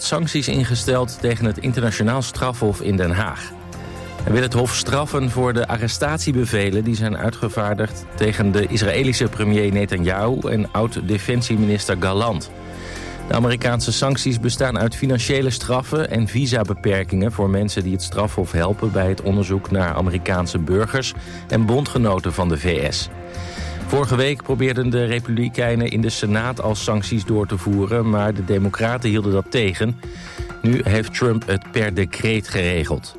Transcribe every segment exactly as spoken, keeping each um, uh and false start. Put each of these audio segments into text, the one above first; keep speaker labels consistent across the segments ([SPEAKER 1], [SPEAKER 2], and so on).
[SPEAKER 1] sancties ingesteld tegen het internationaal strafhof in Den Haag. Hij wil het hof straffen voor de arrestatiebevelen die zijn uitgevaardigd tegen de Israëlische premier Netanyahu en oud-defensieminister Gallant. De Amerikaanse sancties bestaan uit financiële straffen en visabeperkingen voor mensen die het strafhof helpen bij het onderzoek naar Amerikaanse burgers en bondgenoten van de V S. Vorige week probeerden de Republikeinen in de Senaat al sancties door te voeren, maar de Democraten hielden dat tegen. Nu heeft Trump het per decreet geregeld.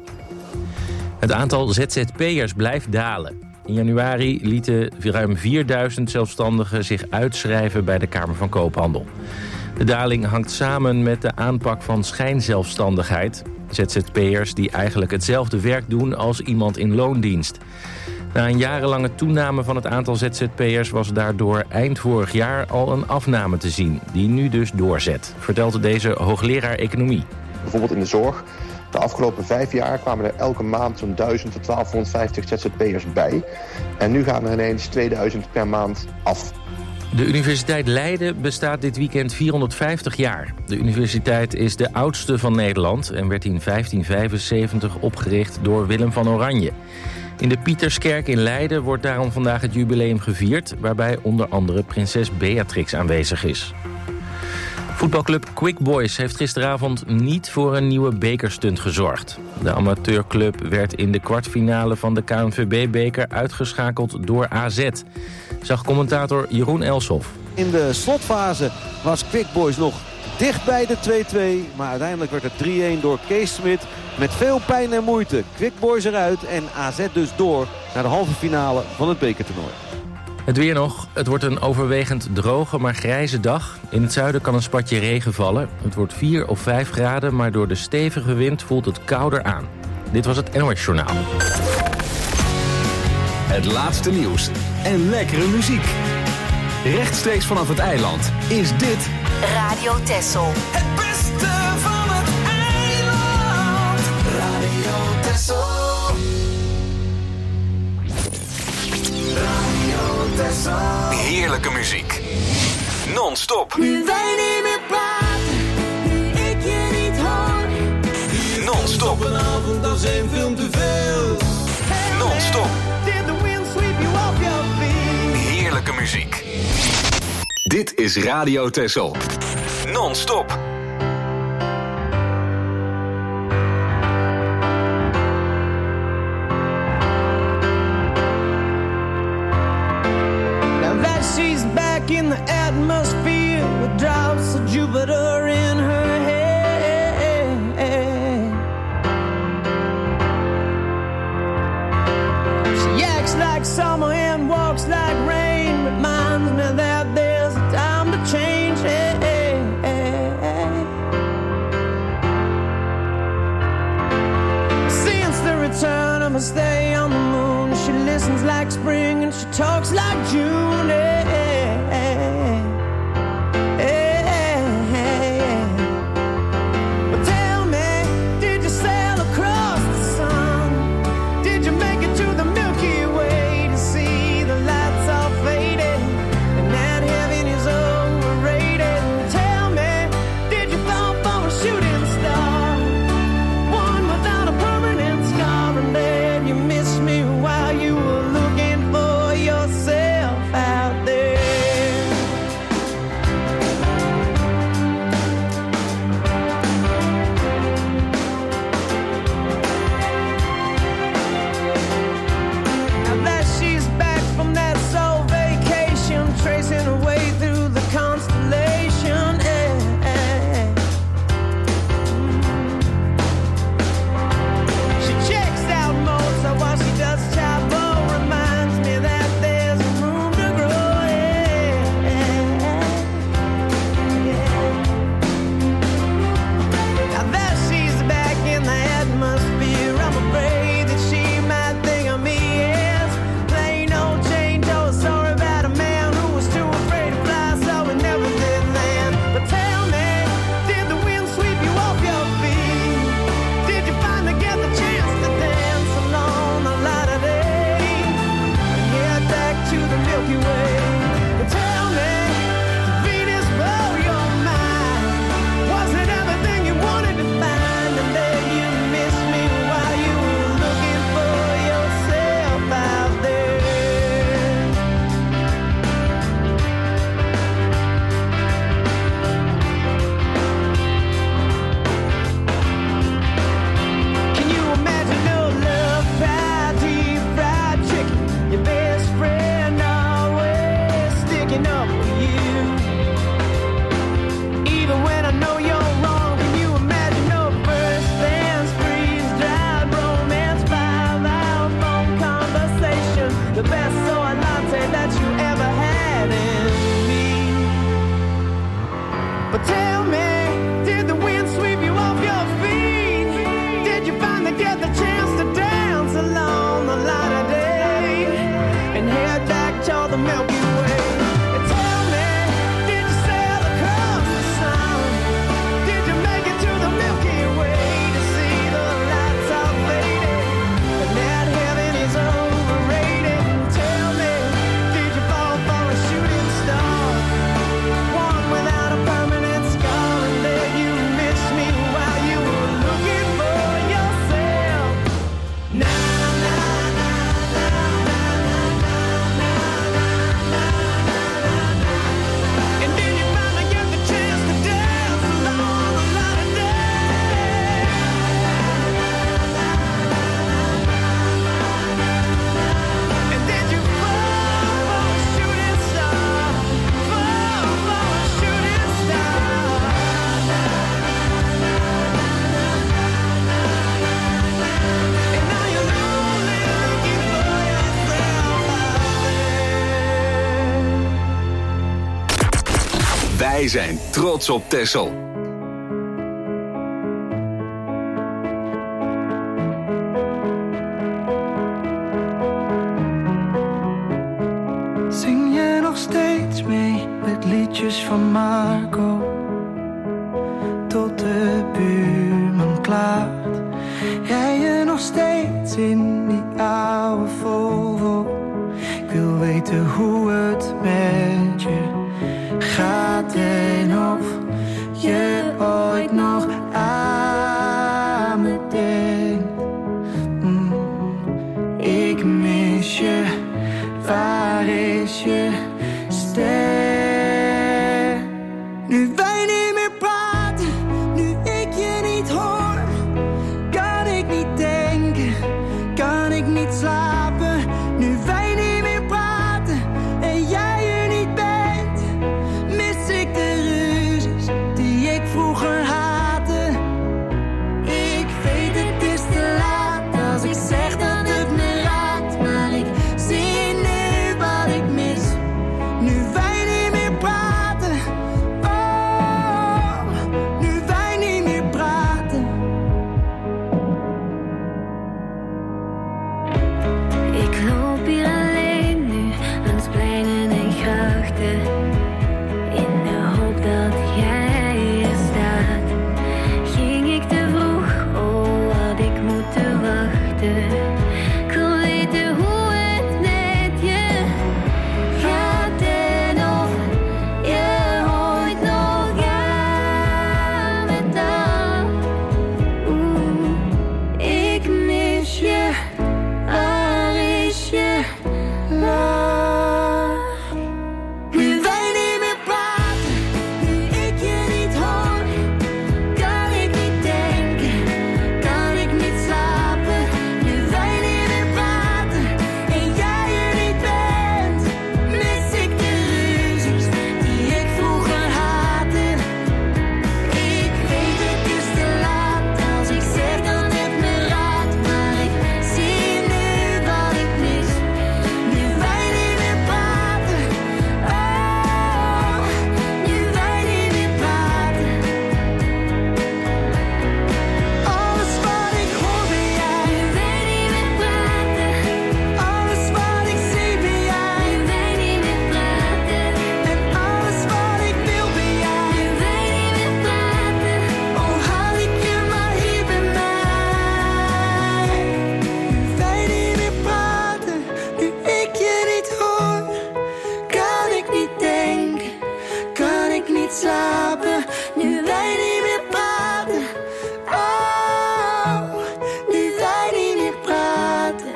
[SPEAKER 1] Het aantal Z Z P'ers blijft dalen. In januari lieten ruim vierduizend zelfstandigen zich uitschrijven bij de Kamer van Koophandel. De daling hangt samen met de aanpak van schijnzelfstandigheid. Z Z P'ers die eigenlijk hetzelfde werk doen als iemand in loondienst. Na een jarenlange toename van het aantal Z Z P'ers was daardoor eind vorig jaar al een afname te zien, die nu dus doorzet, vertelt deze hoogleraar economie.
[SPEAKER 2] Bijvoorbeeld in de zorg. De afgelopen vijf jaar kwamen er elke maand zo'n duizend tot twaalfhonderdvijftig Z Z P'ers bij. En nu gaan er ineens tweeduizend per maand af.
[SPEAKER 1] De Universiteit Leiden bestaat dit weekend vierhonderdvijftig jaar. De universiteit is de oudste van Nederland en werd in vijftien vijfenzeventig opgericht door Willem van Oranje. In de Pieterskerk in Leiden wordt daarom vandaag het jubileum gevierd, waarbij onder andere prinses Beatrix aanwezig is. Voetbalclub Quick Boys heeft gisteravond niet voor een nieuwe bekerstunt gezorgd. De amateurclub werd in de kwartfinale van de K N V B-beker uitgeschakeld door A Z, zag commentator Jeroen Elshoff.
[SPEAKER 3] In de slotfase was Quick Boys nog dicht bij de twee-twee, maar uiteindelijk werd het drie-een door Kees Smit met veel pijn en moeite. Quick Boys eruit en A Z dus door naar de halve finale van het bekertoernooi.
[SPEAKER 1] Het weer nog. Het wordt een overwegend droge, maar grijze dag. In het zuiden kan een spatje regen vallen. Het wordt vier of vijf graden, maar door de stevige wind voelt het kouder aan. Dit was het N O S Journaal.
[SPEAKER 4] Het laatste nieuws en lekkere muziek. Rechtstreeks vanaf het eiland is dit
[SPEAKER 5] Radio Texel.
[SPEAKER 6] Het beste van het eiland. Radio Texel.
[SPEAKER 4] heerlijke muziek. Non-stop.
[SPEAKER 6] Nu wij niet meer praten, nu ik je niet hoor.
[SPEAKER 4] Non-stop.
[SPEAKER 6] Een avond als één film te veel.
[SPEAKER 4] Non-stop.
[SPEAKER 6] Did the wind sweep you off your feet?
[SPEAKER 4] Heerlijke muziek. Dit is Radio Texel. Non-stop.
[SPEAKER 6] She's back in the atmosphere with drops of Jupiter in her head. She acts like summer and walks like rain. Reminds me that there's a time to change. Since the return of her stay on the moon, she listens like spring and she talks like June.
[SPEAKER 4] Wij zijn trots op Texel.
[SPEAKER 5] Zing je nog steeds mee met liedjes van Marco? Tot de buurman klaart. Rij je nog steeds in die oude Volvo? Ik wil weten hoe het met je gaat en of je ooit nog aan me denkt. Mm, ik mis je, waar is je ster? Nu wij niet meer praten, nu ik je niet hoor, kan ik niet denken, kan ik niet slapen. Nu wij niet meer praten en jij er niet bent, mis ik de ruzies die ik vroeger haatte. Ik weet het is te laat als ik zeg dat het me raakt, maar ik zie nu wat ik mis. Nu wij niet meer praten, oh, nu wij niet meer praten. Ik loop hier alleen nu langs pleinen en grachten, in de hoop dat jij er staat. Ging ik te vroeg, oh had ik moeten wachten. Ik wil weten hoe het met je gaat en of je ooit nog aan me dacht. Oeh, ik mis je, waar is je lach? Nu wij niet meer praten, nu ik je niet hoor, kan ik niet denken, kan ik niet slapen. Nu wij niet meer praten en jij er niet bent, mis ik de ruzies die ik vroeger haatte. Ik weet het is te laat als ik zeg dat het me raakt, maar ik zie nu wat ik mis. Nu wij niet meer praten, oh, nu wij niet meer praten. Alles wat ik hoor ben jij, nu wij niet meer praten. Alles wat ik zie ben jij, nu wij niet meer praten. En alles wat ik wil ben jij, nu wij niet meer praten. Oh, haal ik je maar hier bij mij. Nu wij niet meer praten, nu ik je niet hoor, kan ik niet denken, kan ik niet slapen. Nu wij niet meer praten, oh, nu wij niet meer praten.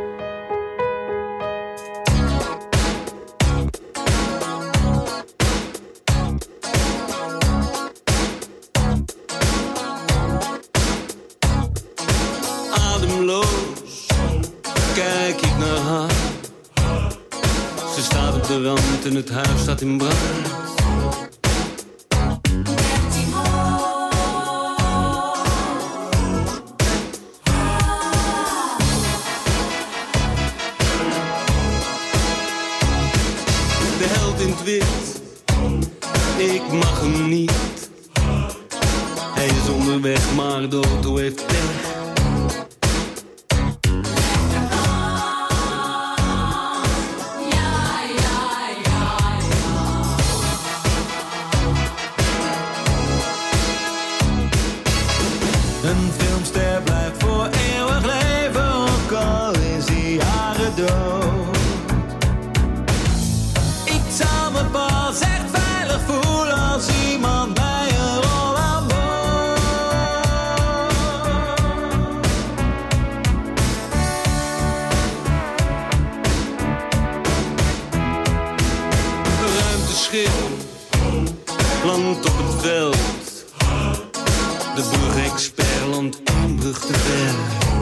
[SPEAKER 7] Ademloos kijk ik naar haar. Ze staat op de rand en het huis staat in brand. De held in het wit, ik mag hem niet. Hij is onderweg, maar de auto heeft pech. Een filmster blijft voor eeuwig leven, ook al is hij jaren dood. Ik zou me pas echt veilig voelen als iemand bij een rol aan boord. Ruimteschip landt op het veld. De brugexpert landt één brug te ver.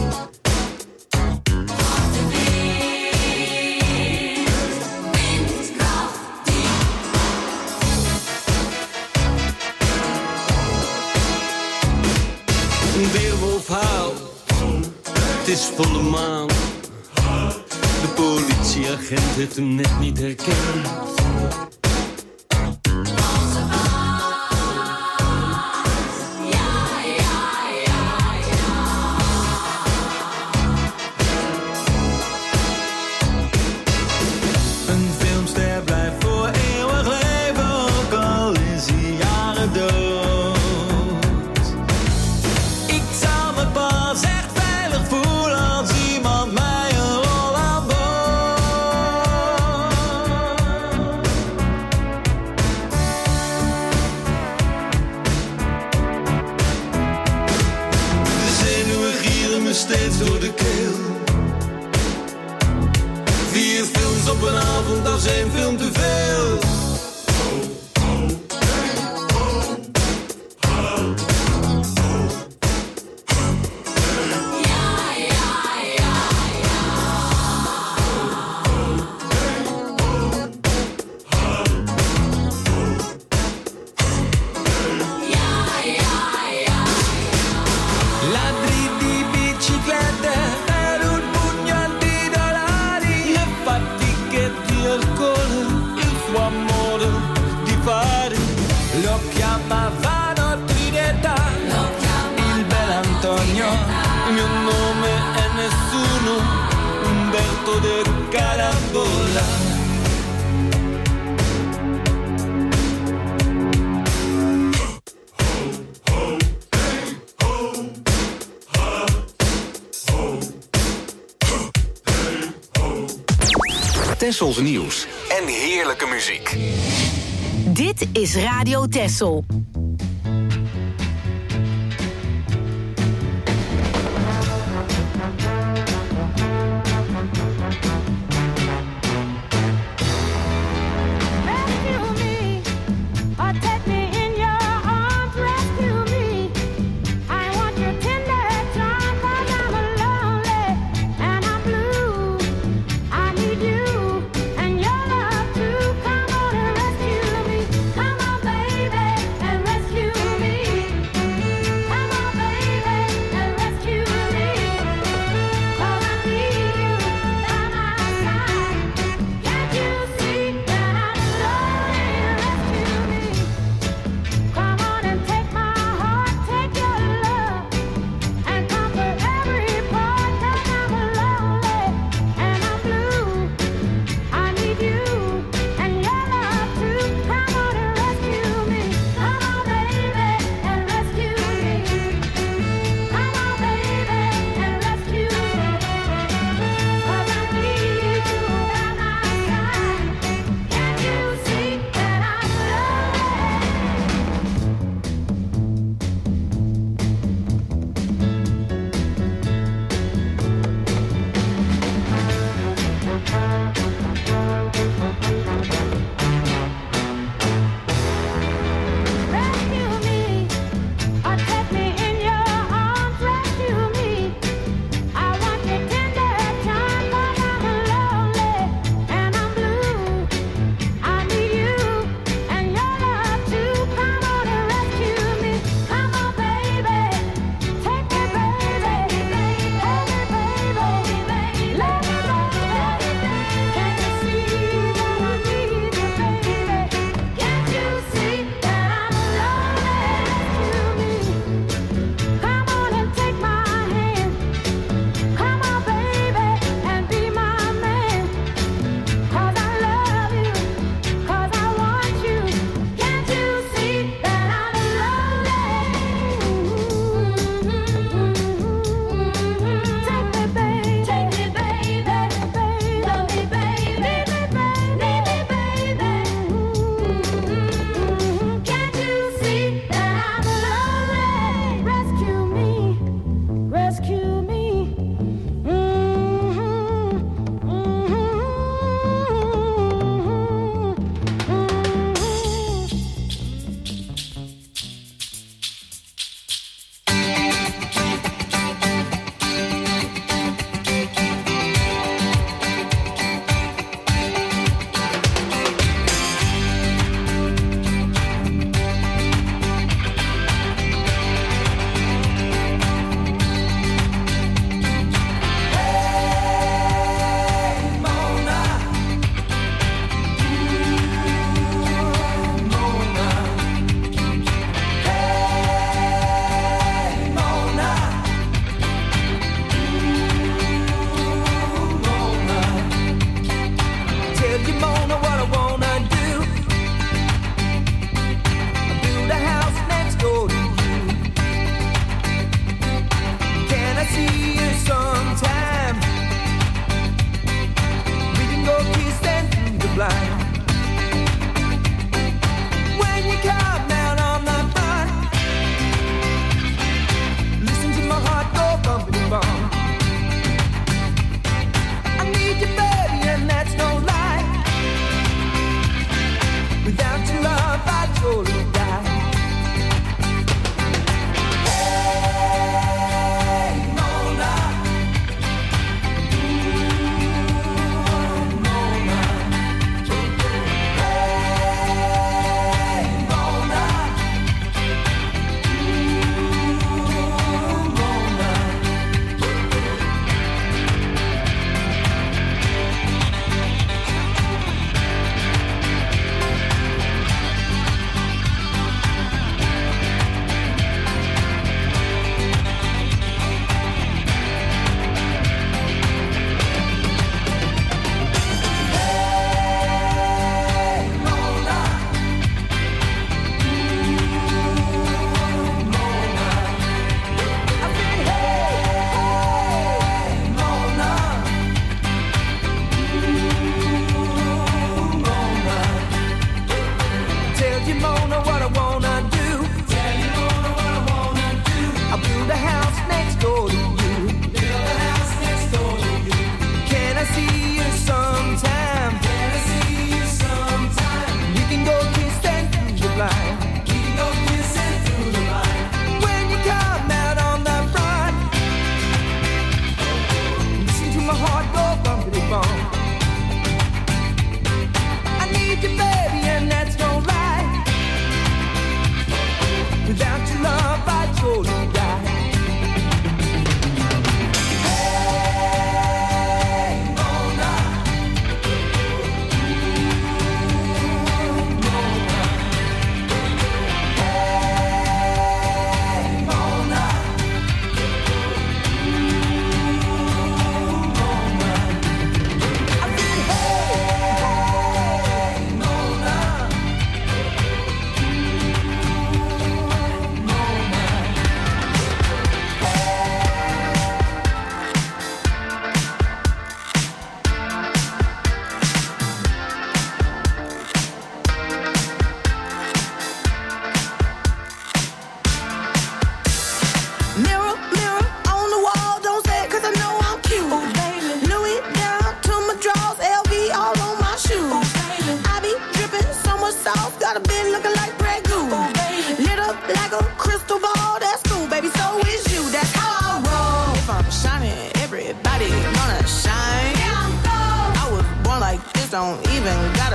[SPEAKER 7] Een weerwolf huilt, het is volle maan. De politieagent heeft hem net niet herkend. Onze baan. steeds door de keel. Vier films op een avond, dat is één film te veel. De carambola.
[SPEAKER 4] Tessels nieuws en heerlijke muziek.
[SPEAKER 8] Dit is Radio Tessel.
[SPEAKER 5] And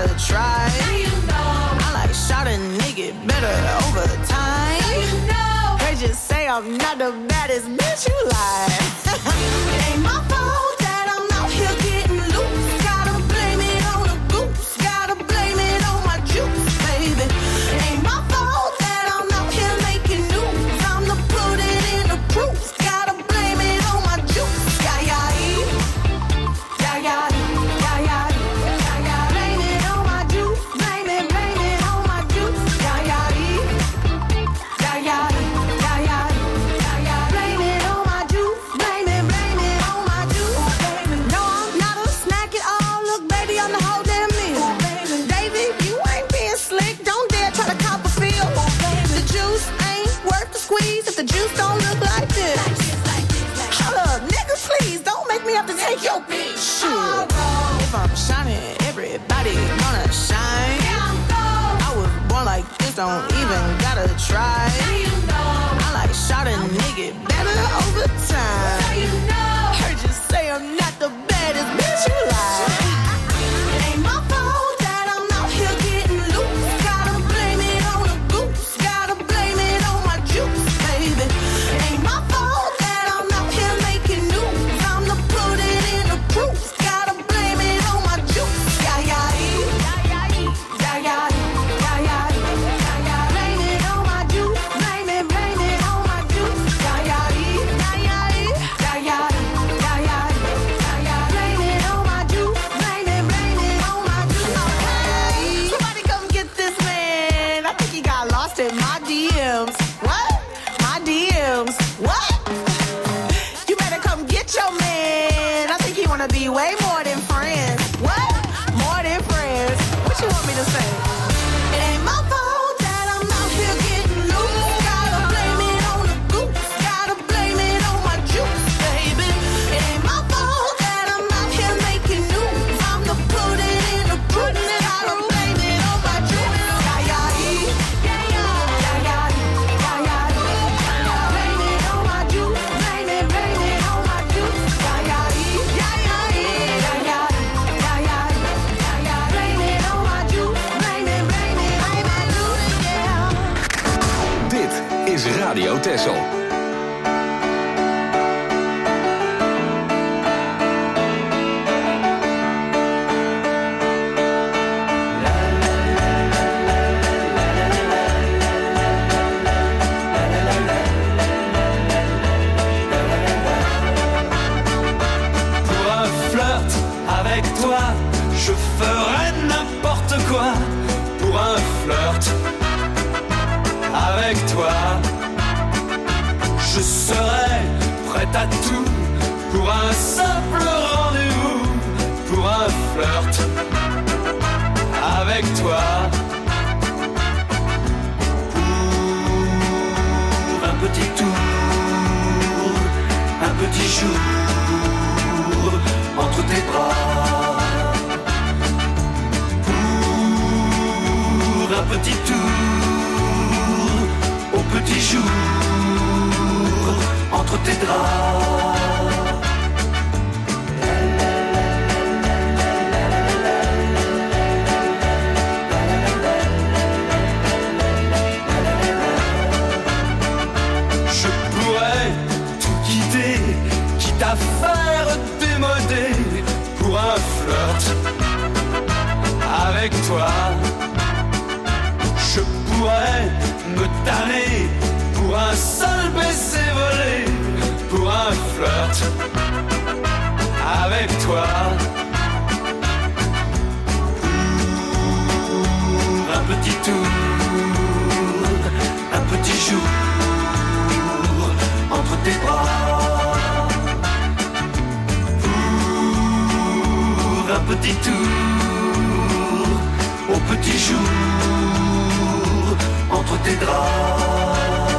[SPEAKER 6] gotta try. You know. I like shot a nigga better over time. You know. They just say I'm not the baddest bitch you like. It ain't my fault that I'm out here getting loose. Gotta blame it on the goose. Gotta blame it on my juice, baby. It ain't my fault that I'm out here making news. I'm the put it in the proof. Gotta blame it on my juice. Yeah, yeah, yeah, yeah, yeah, yeah, yeah. Blame it on my juice. Blame it, blame it on my juice. Yeah, yeah, yeah, yeah, yeah, yeah, yeah. Blame it on my juice. Blame it, blame it on my juice, baby. No, I'm not a snack at all. Look, baby, I'm the whole damn meal. David, you ain't being slick. Don't dare try to cop a feel. The juice ain't worth the squeeze if the juice don't look like this. Hold up, nigga, please don't make me have to take your bitch. Shit. If I'm shining, everybody gonna shine. I was born like this, don't even gotta try. I like shot a nigga better over time. Heard you say I'm not the baddest bitch you like. It ain't my fault that I'm out here getting loose. Gotta blame it on the goose. Gotta blame it on my juice, baby. It ain't my fault that I'm out here making news. I'm the put it in the proof. Gotta blame it on my juice. Yeah, yeah, yeah, yeah, yeah, yeah, yeah, yeah. Blame it on my juice. Blame it, blame it on my juice. Yeah, yeah, yeah, yeah, yeah, yeah, yeah, yeah. Blame it on my juice. Blame it, blame it on my juice. Okay. Somebody come get this man. I think he got lost in my D Ms. What? My D Ms. What? You better come get your man. I think he wanna be way more than friends. What? More than friends. What you want me to say? It ain't my fault that I'm out here getting loose. Gotta blame it on the goose. Gotta blame it on my juice, baby. It ain't my fault that I'm out here making news. I'm the put it in the proof. Gotta blame it on my juice. Yeah, yeah, yeah, yeah, yeah, yeah, yeah, yeah. Blame it on my juice. Blame it, blame it on my juice. Yeah, yeah, yeah, yeah, yeah, yeah, yeah, yeah, yeah. Blame it on my juice. Blame it, blame it on my juice. Yeah.
[SPEAKER 4] Dit is Radio Texel.
[SPEAKER 7] Pour un flirt avec toi, je ferai n'importe quoi. Pour un flirt avec toi, je serai prêt à tout. Pour un simple rendez-vous, pour un flirt avec toi. Pour un petit tour, un petit jour entre tes bras. Pour un petit tour, au petit jour entre tes draps. Je pourrais tout quitter, quitte à faire démoder pour un flirt avec toi. Je pourrais me tanner pour un seul baiser volé, pour un flirt avec toi. Pour un petit tour, un petit jour entre tes bras. Pour un petit tour, au petit jour entre tes draps.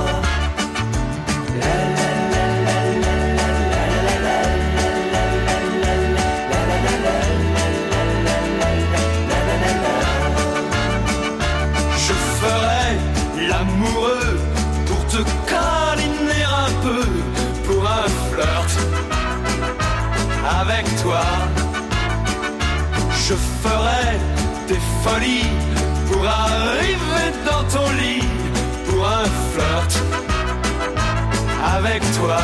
[SPEAKER 7] Je ferai l'amoureux pour te câliner un peu, pour un flirt avec toi. Je ferai des folie pour arriver dans ton lit, pour un flirt avec toi,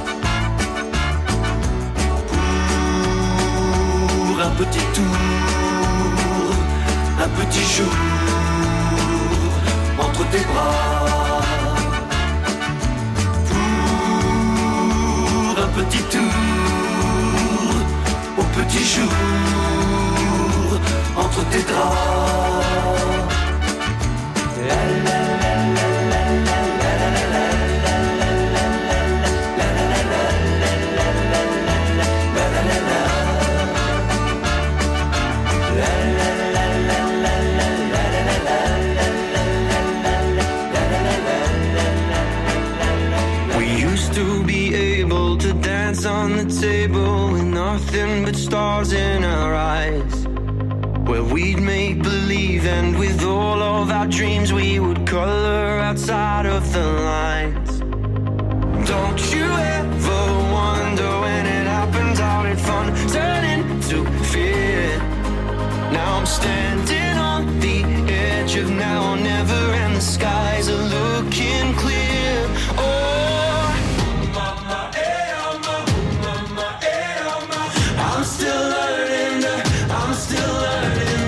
[SPEAKER 7] pour un petit tour, un petit jour entre tes bras, pour un petit tour au petit jour entre tes draps. La, la, la, la, la, la, la, la, la,
[SPEAKER 9] to be able to dance on the table with nothing but stars in our eyes, where we'd make believe, and with all of our dreams we would color outside of the lines. Don't you ever wonder when it happens how did fun turn into fear? Now I'm standing on the edge of now or never, and the skies are looking clear. Oh, I'm still learning, I'm still learning,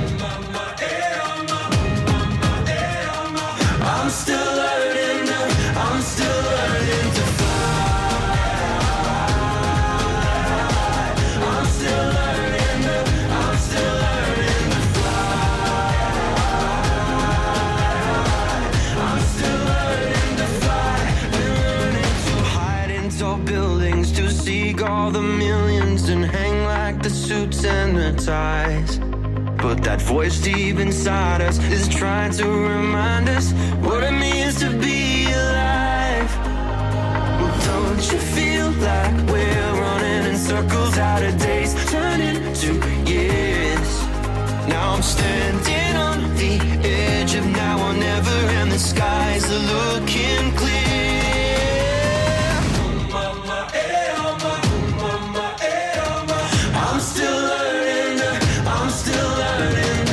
[SPEAKER 9] I'm still learning, I'm still learning to fly. I'm still learning, I'm still learning to fly. I'm still learning to fly. We're learning to hide in tall buildings, to seek all the millions and hang like the suits and the ties. But that voice deep inside us is trying to remind us what it means to be alive. Well, don't you feel like we're running in circles, out of days turning to years? Now I'm standing on the edge of now or never, and the skies are looking clear. I'm still learning, I'm still learning,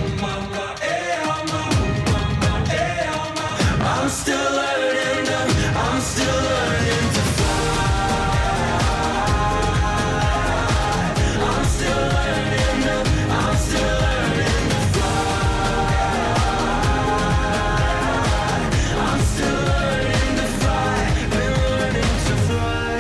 [SPEAKER 9] I'm still learning, I'm still learning to fly. I'm still learning, I'm still learning to fly. I'm still learning to fly, we're learning to fly.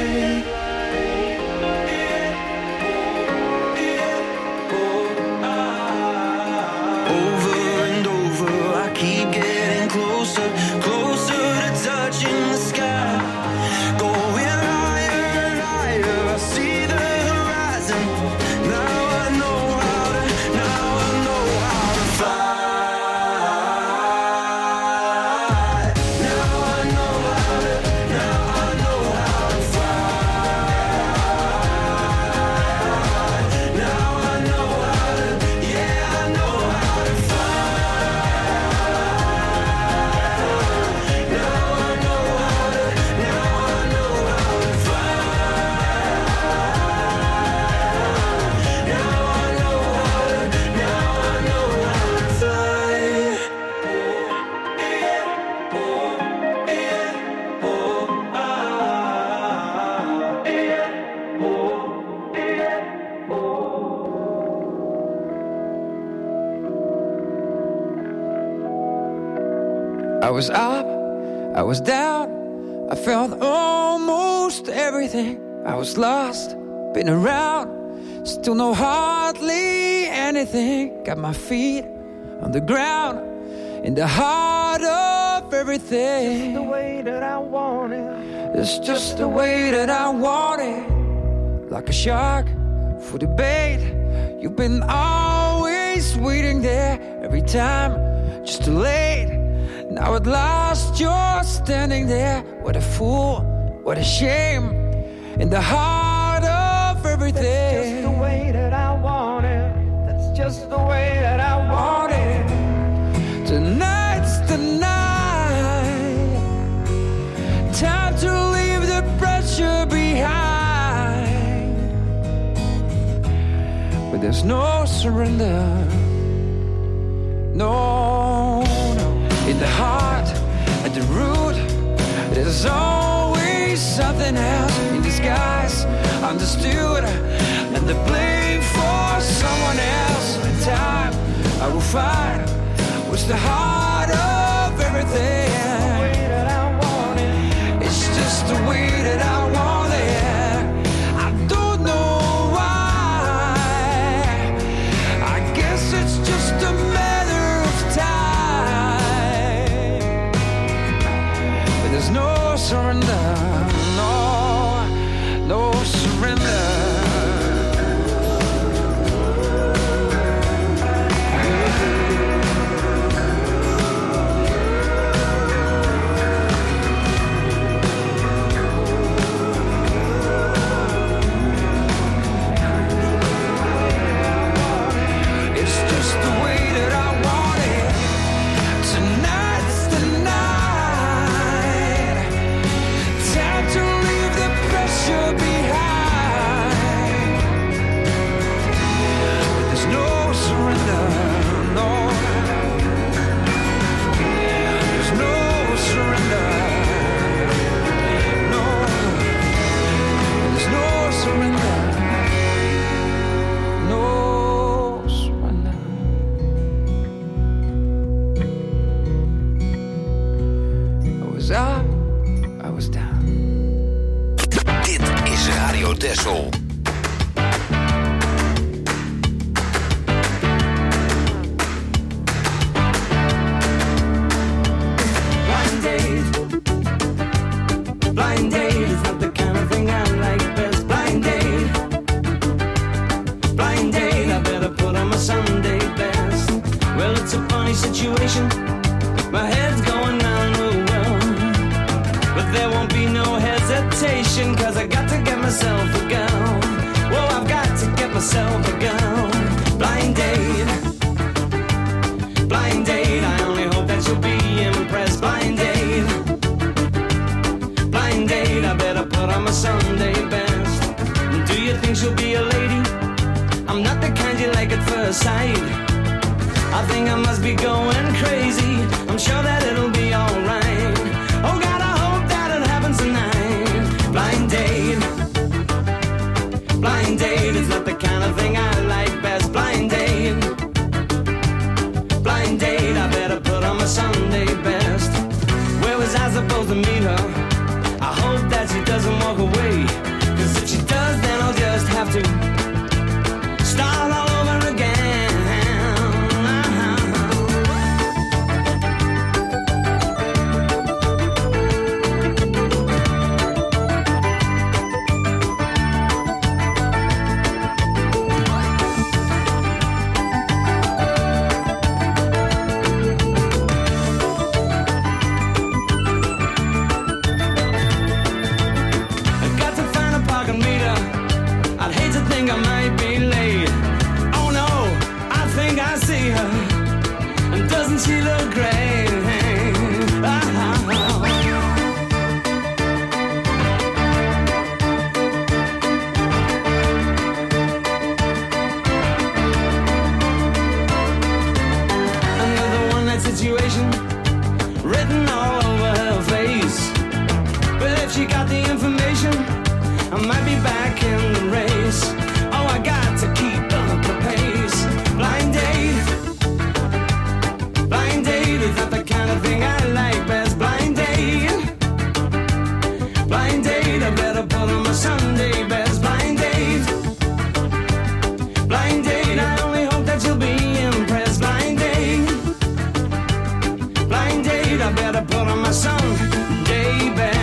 [SPEAKER 9] Over and over, I keep getting closer, closer to touching the sky. Going higher and higher, I see the horizon. Now I know how to, now I know how to fly. Now I know how to, now I know how to fly. Now I know how to, yeah, I know how to fly. Now I know how to, now I know how to fly. Now I know how to, now I know how to fly.
[SPEAKER 10] I was up, I was down, I felt almost everything. I was lost, been around, still know hardly anything. Got my feet on the ground, in the heart of everything. Just the way that I want it. It's just the way that I want it. Like a shark for the bait, you've been always waiting there. Every time, just too late. Now at last you're standing there. What a fool, what a shame. In the heart of everything. That's just the way that I want it. That's just the way that I want it. Tonight's the night. Time to leave the pressure behind. But there's no surrender. No, no. In the heart, at the root, there's always something else in disguise, understood, and the blame for someone else. In time, I will find what's the heart of everything. It's just the way that I want it. I don't know why. I guess it's just a matter of time. But there's no surrender, no, no surrender.
[SPEAKER 11] Texel.
[SPEAKER 9] Blind date, blind date is not the kind of thing I like best. Blind date, blind date, I better put on my Sunday best. Well, it's a funny situation, my head's going round the world, but there won't be no hesitation, cause I got to get myself a girl. Whoa, I've got to get myself a girl. Blind date, blind date, I only hope that you'll be impressed. Blind date, blind date, I better put on my Sunday best. Do you think she'll be a lady? I'm not the kind you like at first sight. I think I must be going crazy, I'm sure that it'll be alright. Oh God, I hope that it happens tonight. Blind date, blind date is not the kind of thing I like best. Blind date, blind date, I better put on my Sunday best. Where was I supposed to meet her? I hope that she doesn't walk away, cause if she does, then I'll just have to start all over again. I might be late. Oh no, I think I see her. And doesn't she look great? Ah, another one night situation written all over her face. But if she got the information, I might be back in the race. Oh, I got to keep up the pace. Blind date, blind date is not the kind of thing I like best. Blind date, blind date, I better put on my Sunday best. Blind date, blind date, I only hope that you'll be impressed. Blind date, blind date, I better put on my Sunday best.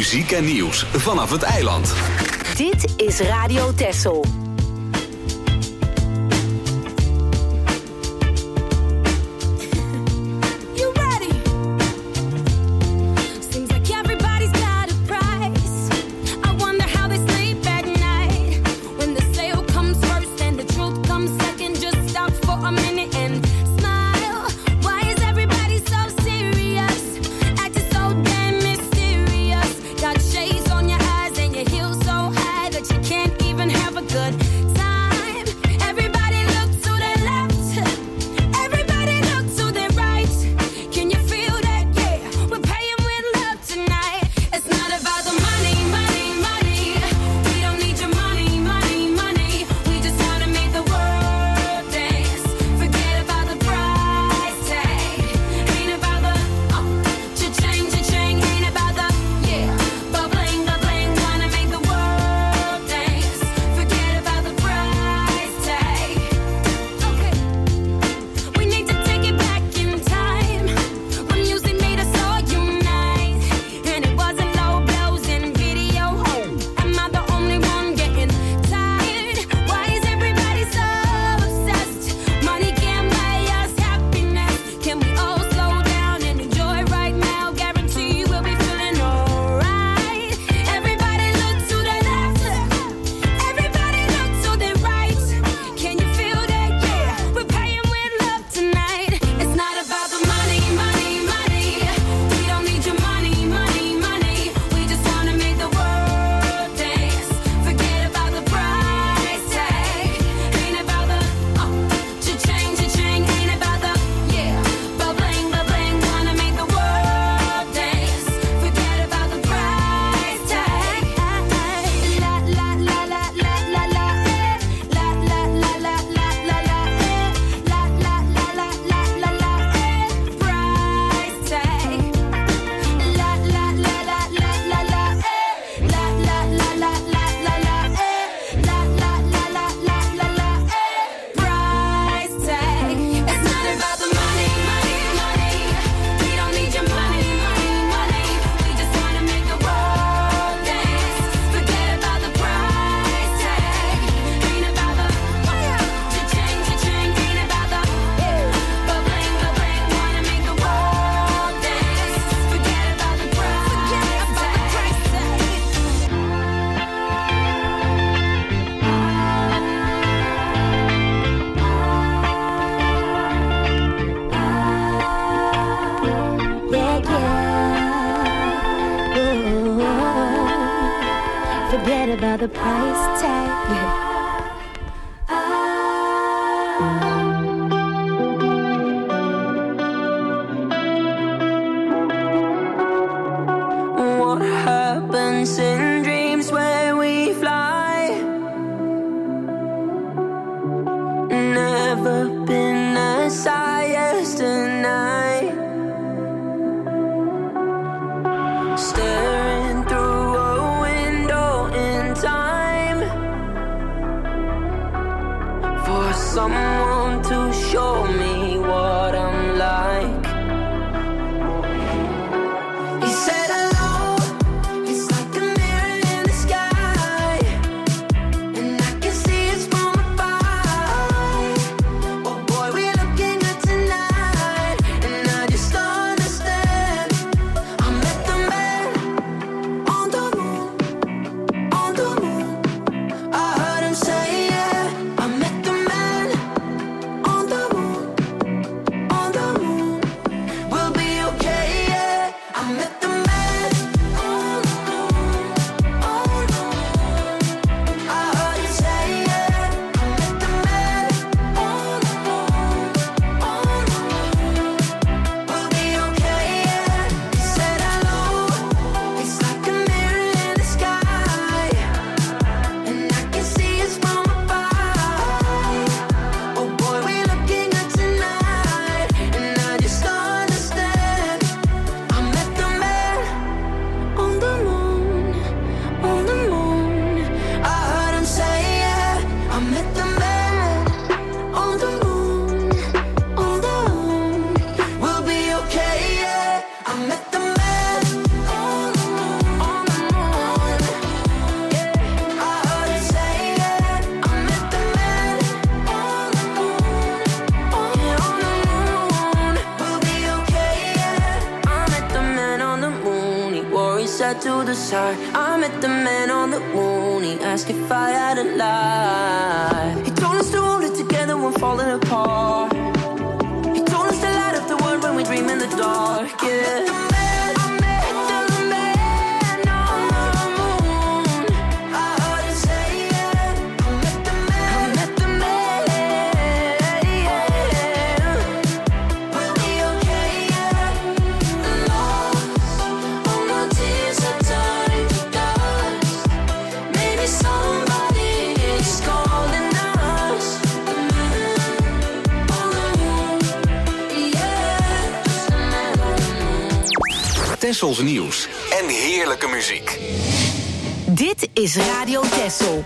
[SPEAKER 4] Muziek en nieuws vanaf het eiland.
[SPEAKER 8] Dit is Radio Texel.
[SPEAKER 5] The price tag.
[SPEAKER 9] What happens in dreams where we fly? Never been as high as tonight. Staring through a window in time for someone to show me what I'm like. He said hello, it's like a mirror in the sky.
[SPEAKER 12] set to the side. I met the man on the moon. He asked if I had a life. He told us to hold it together when falling apart. He told us to light up the world when we dream in the dark. Yeah.
[SPEAKER 4] Tessels nieuws en heerlijke muziek.
[SPEAKER 8] Dit is Radio Tessel.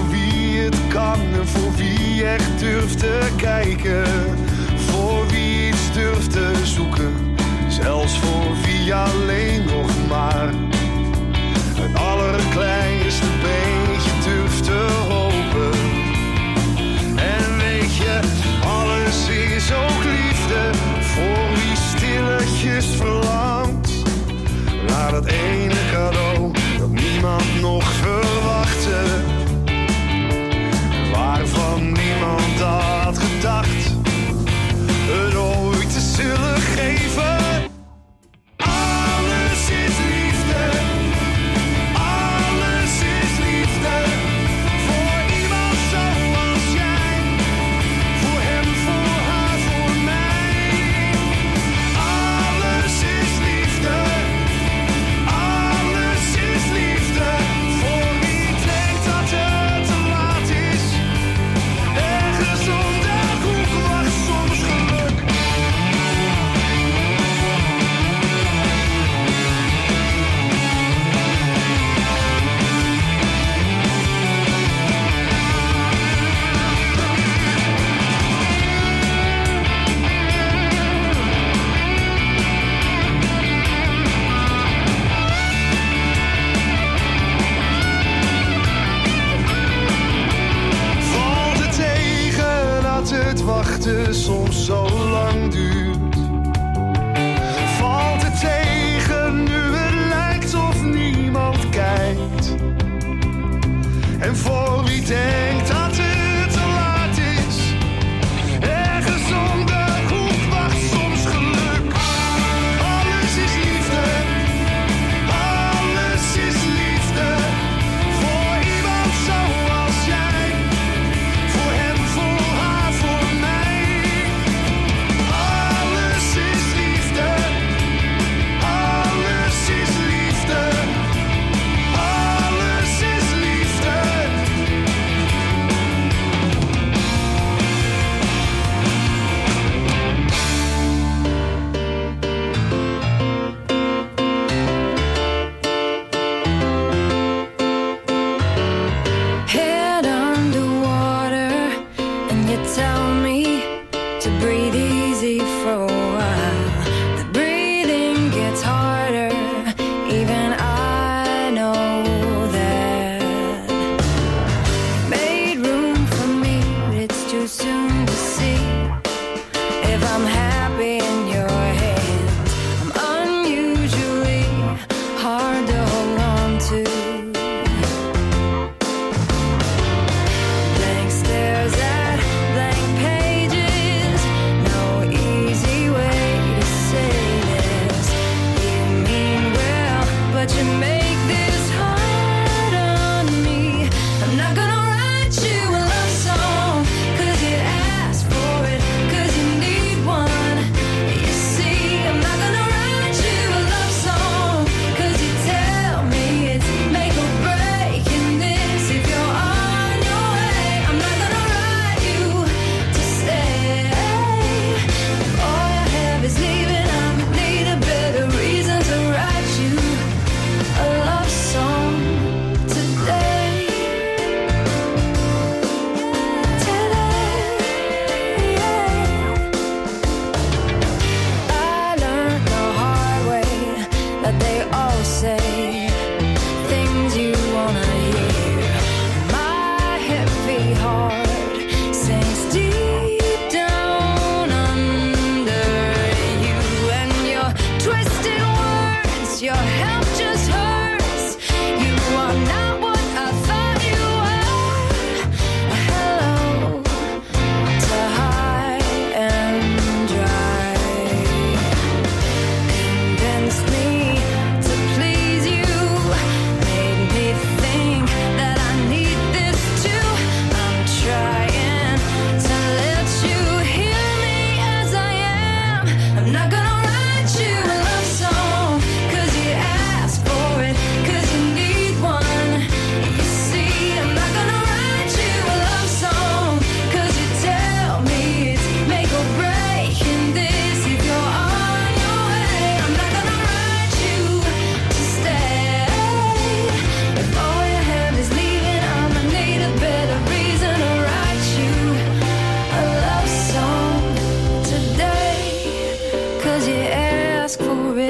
[SPEAKER 13] kijken voor wie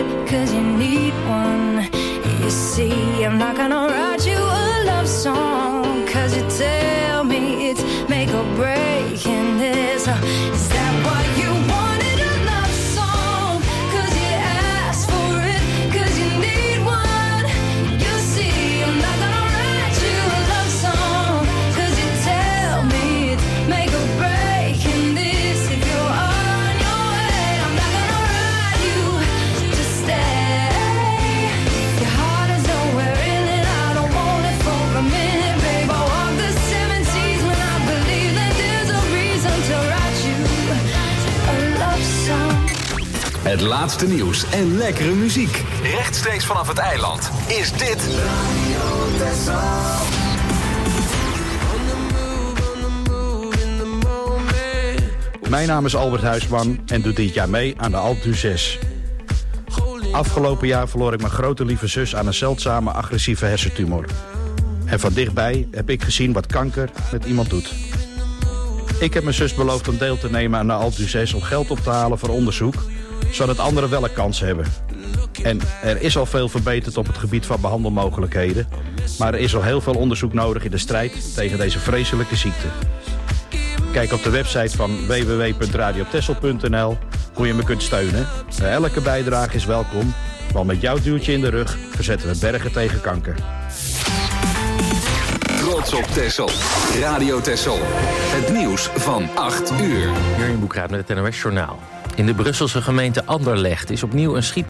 [SPEAKER 5] it, cause you need one. You see, I'm not gonna write you a love song, cause you tell me it's make or break in this. Uh, is that what you wanted, a love song? Cause you asked for it, cause you need one. You see, I'm not gonna write you a love song, cause you tell me it's make or break in this. If you're on your way, I'm not gonna write you to stay. Your heart is nowhere in it, I don't want it for a minute, babe. I walk the seven seas when I believe that there's a reason to write you a love song.
[SPEAKER 4] Het laatste nieuws en lekkere muziek. Rechtstreeks vanaf het eiland is dit Radio Texel.
[SPEAKER 13] Mijn naam is Albert Huisman en doe dit jaar mee aan de Alpe d'Huez. Afgelopen jaar verloor ik mijn grote lieve zus aan een zeldzame agressieve hersentumor. En van dichtbij heb ik gezien wat kanker met iemand doet. Ik heb mijn zus beloofd om deel te nemen aan de Alpe d'Huez om geld op te halen voor onderzoek, zodat anderen wel een kans hebben. En er is al veel verbeterd op het gebied van behandelmogelijkheden, maar er is al heel veel onderzoek nodig in de strijd tegen deze vreselijke ziekte. Kijk op de website van w w w punt radio texel punt n l hoe je me kunt steunen. Elke bijdrage is welkom, want met jouw duwtje in de rug verzetten we bergen tegen kanker.
[SPEAKER 4] Trots op Texel. Radio Texel. Het nieuws van acht uur.
[SPEAKER 1] Jurjen Boekraat met het N O S Journaal. In de Brusselse gemeente Anderlecht is opnieuw een schiet